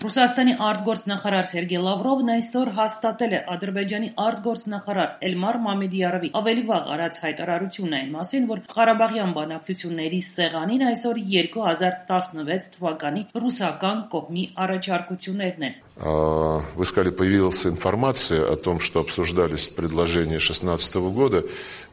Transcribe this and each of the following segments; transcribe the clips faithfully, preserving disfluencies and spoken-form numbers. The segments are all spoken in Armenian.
Ռուսաստանի արտգործնախարար Սերգեյ Լավրովն այսօր հաստատել է Ադրբեջանի արտգործնախարար Էլմար Մամեդիարովի ավելի վաղ արած հայտարարությունն այն մասին, որ Ղարաբաղյան բանակցությունների սեղանին այսօր երկու հազար տասնվեց թվականի ռուսական կողմի առաջարկություններն են։ Вы сказали, появилась информация о том, что обсуждались предложения две тысячи шестнадцатого года.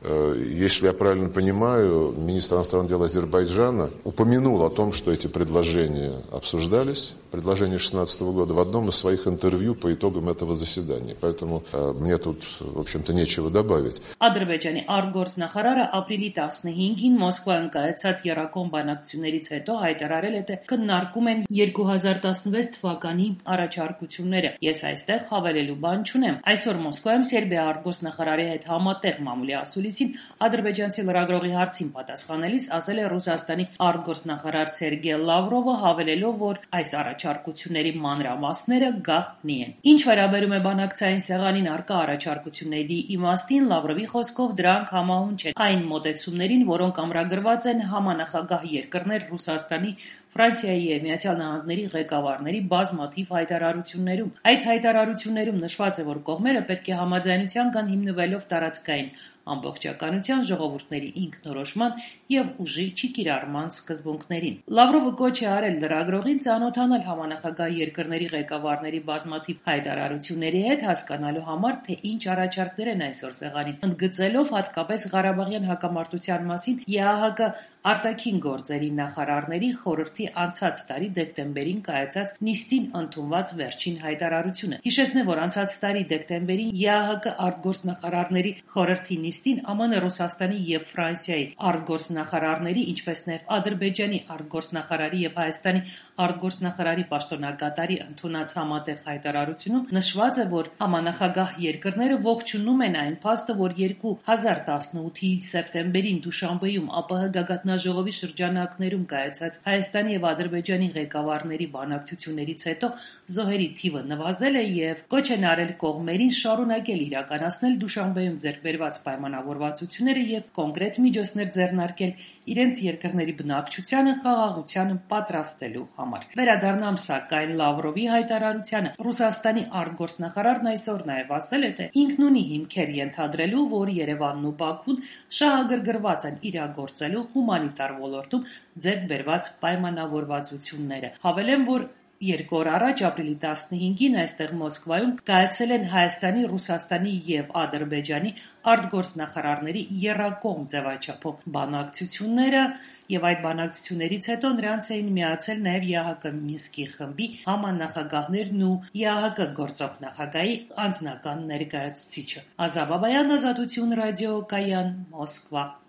Если я правильно понимаю, министр иностранных дел Азербайджана упомянул о том, что эти предложения обсуждались, предложения две тысячи шестнадцатого года, в одном из своих интервью по итогам этого заседания. Поэтому мне тут, в общем-то, нечего добавить. Ադրբեջանի արտգործնախարարը ապրիլի տասնհինգին Մոսկվայում կայացած եռակողմ բանակցություններից հետո հայտարարել է, թե քննարկում են երկու հազար տասնվեց թվականի առաջարկությունները։ Ես այստեղ հավելելու բան չունեմ։ Այսօր Մոսկվայում Սերբիա արտգործնախարարի հետ համատեղ մամուլի ասուլիսին ադրբեջանցի լրագրողի հարցին պատասխանելիս ասել է Ռուսաստանի արտգործնախարար Սերգեյ Լավրովը, հավելելով, որ այս առաջարկությունների մանրամասները գաղտնի են։ Ինչ վերաբերում է բանակցային սեղանին առկա առաջարկությունների իմաստին, Լավրովի խոսքով դրանք համահունչ են այն մոտեցումներին, որոնք ամրագրված են համանախագահ երկրներ Ռուսաստանի, Ֆրանսիայի եւ Միացյալ Նահանգների ղեկավարների բազմաթիվ հայտարարություններում։ Այդ հայտարարություններում նշված է, որ կողմերը պետք է համաձայնության կան հիմնվելով տարածքային ամբողջականության, ժողովուրդների ինքնորոշման եւ ուժի չկիրառման սկզբունքներին։ Լավրովը կոչ է արել լրագրողին ծանոթանալ համանախագահ երկրների ղեկավարների բազմաթիվ հայտարարությունների հետ, հասկանալու համար, թե ինչ առաջարկներ են այսօր սեղանին, ընդգծելով հատկապես Ղարաբաղյան հակամարտության մասին ԵԱՀԿ արտաքին գործերի նախարարների խորհրդի անցած տարի դեկտեմբերին կայացած նիստին ընդունված վերջին հայտարարությունը։ Հիշեցնեմ, որ անցած տարի դեկտեմբերին ԵԱՀԿ արտգործնախարարների խորհրդի նիստին ԱՄՆ, Ռուսաստանի եւ Ֆրանսիայի արտգործնախարարների, ինչպես նաեւ Ադրբեջանի արտգործնախարարի եւ Հայաստանի արտգործնախարարի պաշտոնակատարի ընդունած համատեղ հայտարարությունում նշված է, որ համանախագահ երկրները ողջունում են այն փաստը, որ երկու հազար տասնութի սեպտեմբերին Դուշանբեում ԱՊՀ գագաթնաժողովի շրջանակներում կայացած Հայաստանի եւ Ադրբեջանի ղեկավարների բանակցություններից հետո զոհերի թիվը նվազել է եւ կոչ են արել կողմերին շարունակել իրականացնել Դուշանբեում ձեռք բերված պայմանավորվածությունները եւ կոնկրետ միջոցներ ձեռնարկել իրենց երկրների բնակչությանը խաղաղությանը պատրաստելու համար։ Վերադառնամ սակայն Լավրովի հայտարարությանը։ Ռուսաստանի արտգործնախարարն այսօր նաեւ ասել է, թե ինքն ունի հիմքեր ենթադրելու, որ Երևանն ու Բաքուն շահագրգռված են իրագործելու հումանիտար ոլորտում ձեռք բերված պայմանավորվածությունները։ Հավելեմ, որ Երկու օր առաջ ապրիլի տասնհինգին այստեղ Մոսկվայում կայացել են Հայաստանի, Ռուսաստանի եւ Ադրբեջանի արտգործնախարարների եռակողմ ձևաչափով բանակցությունները եւ այդ բանակցություններից հետո նրանց էին միացել նաեւ ԵԱՀԿ Մինսկի խմբի համանախագահներն ու ԵԱՀԿ գործող նախագահի անձնական ներկայացուցիչը։ Ազատ Բաբայան, Ազատություն ռադիո, Կայան, Մոսկվա։